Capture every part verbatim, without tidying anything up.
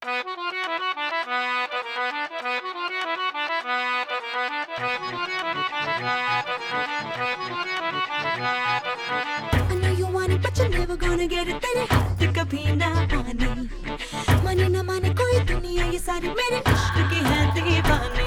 I know you want it, but you're never gonna get it. तेरे हाथ कभी ना आने, माने ना माने कोई दुनिया ये सारी मेरे इश्क की है दीवानी.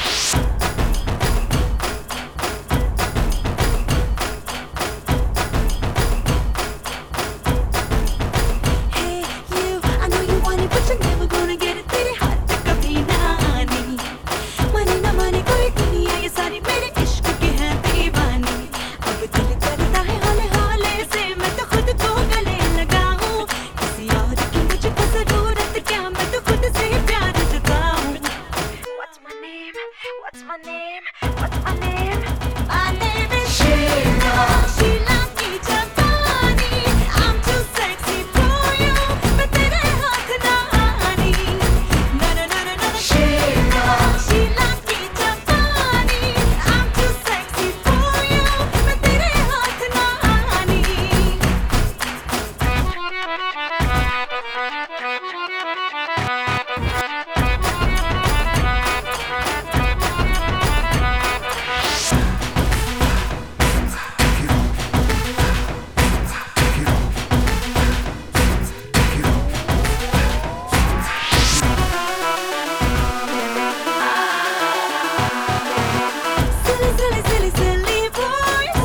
Hey you, I know you want it, but you're never gonna get it. तेरे हाथ कभी ना आने, माने ना माने कोई दुनिया ये सारी मेरे इश्क की है दीवानी. अब दिल करता है हौले हौले से मैं तो खुद को गले लगाऊं. किसी और की मुझको जरूरत क्या, मैं तो खुद से ही प्यार जताऊं. What's my name? What's my name? What's my name? My name is Sheila. Sheila की जवानी. I'm too sexy for you. मैं तेरे हाथ ना आनी. Na na na na na. Sheila. Sheila की जवानी. I'm too sexy for you. मैं तेरे हाथ ना आनी. Silly, silly, silly, silly boys.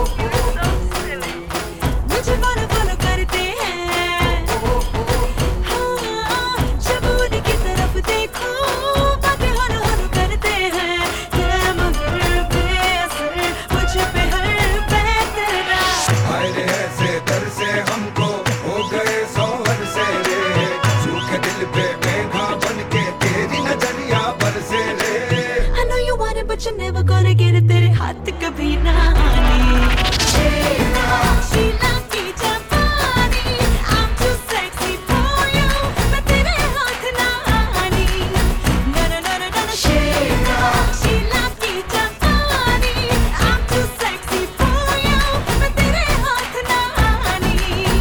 मुझे follow, follow करते हैं. हाँ, जब उनकी तरफ देखो, बातें हौले हौले करते हैं. क्या मगर बेअसर, मुझ पे हर बेतरा. आए रे ऐसे दर से हमको हो गए सोहर से रे, सूखे दिल पे मेघा बन के तेरी नजरिया बरसे रे. I know you want it, but you're never gonna get it. तेरे हाथ कभी ना आने. Sheila, Sheila की जवानी. I'm too sexy for you. मैं तेरे हाथ ना आनी. Na na na na na. Sheila, Sheila की जवानी. I'm too sexy for you. मैं तेरे हाथ ना आनी.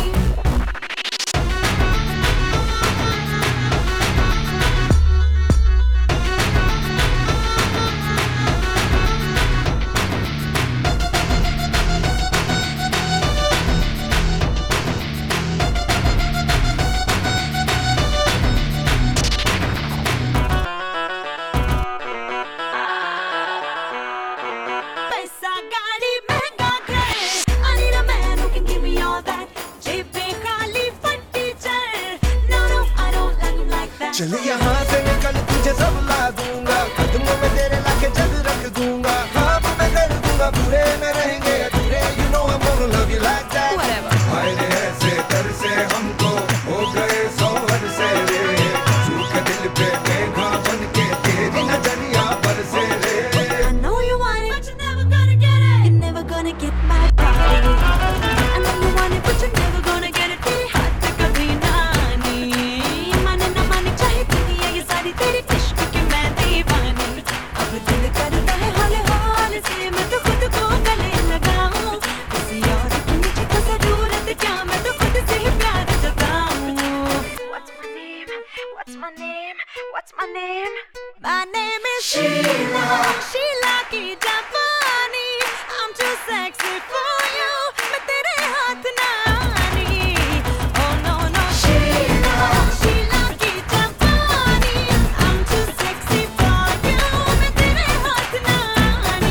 पैसा गाड़ी महंगा घर. I need a man who can give me all that. जेबें खाली फटी चल. No no, I don't like him like that. चल यहाँ से निकल तुझे सब ला दूंगा, कदमों में तेरे लाके जग रख दूंगा. ख्वाब मैं कर दूंगा पूरे न रहेंगे अधूरे. You know I'm gonna love you like that. Whatever. आए रे ऐसे दर से हमको हो गए सोहर से रे, सूखे दिल पे मेघा बन के तेरी नजरिया बरसे रे. I know you want it, but you're never gonna get it. You're never gonna get my body. I know you want it, but you're never gonna get it. तेरे हाथ कभी ना आनी. माने ना माने चाहे दुनिया ये सारी तेरे इश्क की मैं दीवानी. अब दिल करता है हौले हौले से मैं तो खुद को गले लगाऊं. किसी और की मुझको जरूरत क्या, मैं तो खुद से ही प्यार जताऊं. What's my name? What's my name? What's my name? My name is Sheila. Sheila की जवानी. I'm too sexy for you. मैं तेरे हाथ ना आनी. Oh no no. Sheila. Sheila की जवानी. I'm too sexy for you. मैं तेरे हाथ ना आनी.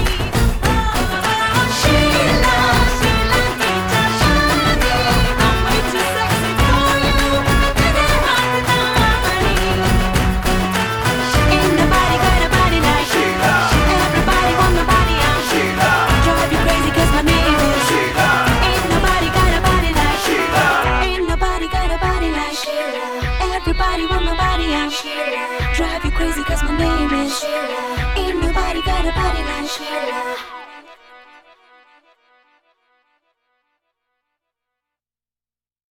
Oh Sheila. Sheila की जवानी. I'm way too sexy for you. तेरे हाथ ना आनी. Ain't nobody got a body like Sheila. Everybody want my body, I'm Sheila. Drive you crazy 'cause my name is Sheila. Ain't nobody got a body like Sheila. Ain't nobody got a body like Sheila. Everybody want my body, I'm Sheila. Drive you crazy 'cause my name is Sheila. Ain't nobody got a body like Sheila.